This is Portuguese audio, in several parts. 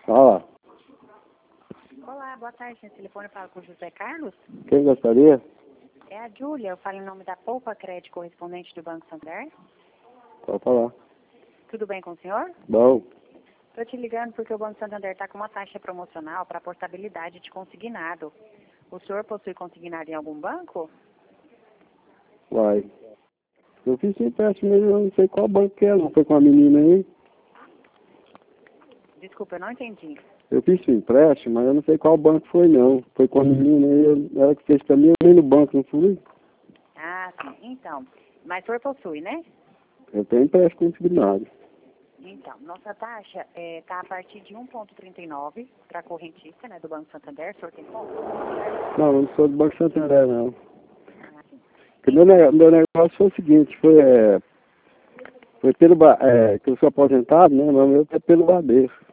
Fala. Olá, boa tarde. Esse telefone fala com o José Carlos. Quem gostaria? É a Júlia, eu falo em nome da Poupa Crédito, correspondente do Banco Santander. Pode falar. Tudo bem com o senhor? Bom. Estou te ligando porque o Banco Santander está com uma taxa promocional para portabilidade de consignado. O senhor possui consignado em algum banco? Uai. Eu fiz um empréstimo, mas eu não sei qual banco que é, não. Foi com a menina aí. Desculpa, eu não entendi. Eu fiz um empréstimo, mas eu não sei qual banco foi, não. Foi com a menina aí, ela que fez pra mim, eu nem no banco, não fui. Ah, sim. Então, mas o senhor possui, né? Eu tenho empréstimo consignado. Então, nossa taxa está a partir de 1,39 para a correntista, né, do Banco Santander. O senhor tem conta? Não, eu não sou do Banco Santander, não. Ah, sim. Porque meu negócio foi o seguinte, foi pelo, que eu sou aposentado, né, mas o meu é pelo Bradesco.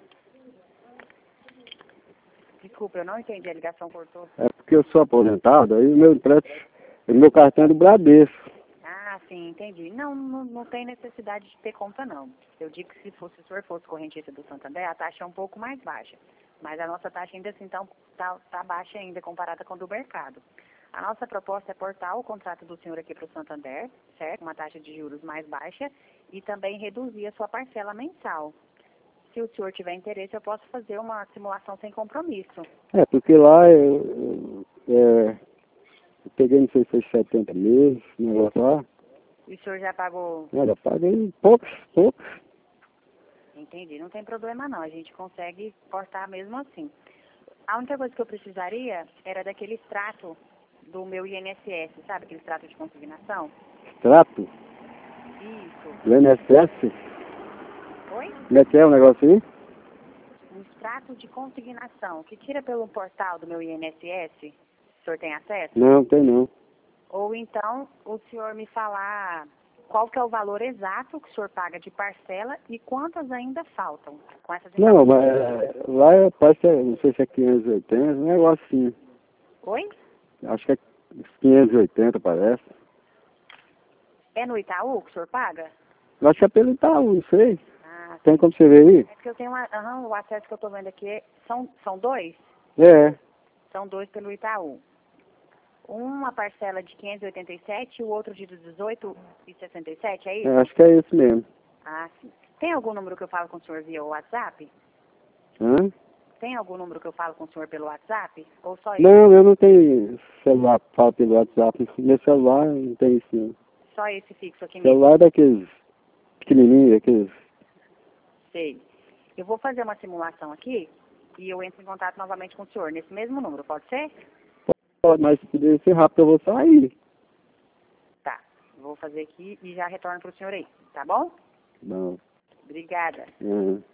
Desculpa, eu não entendi, a ligação cortou. É porque eu sou aposentado, aí o meu empréstimo, o meu cartão é do Bradesco. Ah, sim, entendi. Não tem necessidade de ter conta, não. Eu digo que se o senhor fosse correntista do Santander, a taxa é um pouco mais baixa. Mas a nossa taxa ainda assim tá baixa ainda comparada com a do mercado. A nossa proposta é portar o contrato do senhor aqui para o Santander, certo? Uma taxa de juros mais baixa e também reduzir a sua parcela mensal. Se o senhor tiver interesse, eu posso fazer uma simulação sem compromisso. É, porque lá eu peguei, não sei se foi 70 meses, negócio lá. E o senhor já pagou? Eu paguei poucos. Entendi, não tem problema não, a gente consegue portar mesmo assim. A única coisa que eu precisaria era daquele extrato do meu INSS, sabe? Aquele extrato de consignação. Extrato? Isso. Do INSS? Oi? Como é que é o negócio aí? Um extrato de consignação que tira pelo portal do meu INSS. O senhor tem acesso? Não, tem não. Ou então o senhor me falar qual que é o valor exato que o senhor paga de parcela e quantas ainda faltam com essas Não, informações. mas lá parece, não sei se é 580, um negócio assim. Oi? Acho que é 580, parece. É no Itaú que o senhor paga? Eu acho que é pelo Itaú, não sei. Ah, Tem como você ver aí? é porque eu tenho o acesso que eu estou vendo aqui, são dois? É. São dois pelo Itaú. Uma parcela de 587 e o outro de 18,67, é isso? Acho que é isso mesmo. Ah, sim. Tem algum número que eu falo com o senhor via WhatsApp? Hã? Tem algum número que eu falo com o senhor pelo WhatsApp? Ou só esse? Não, eu não tenho celular que fala pelo WhatsApp. Meu celular não tem isso não. Só esse fixo aqui mesmo? Celular é daqueles pequenininhos, aqueles... Sei. Eu vou fazer uma simulação aqui e eu entro em contato novamente com o senhor nesse mesmo número, pode ser? Pode, mas se puder ser rápido eu vou sair. Tá. Vou fazer aqui e já retorno para o senhor aí, tá bom? Não. Obrigada. Uhum.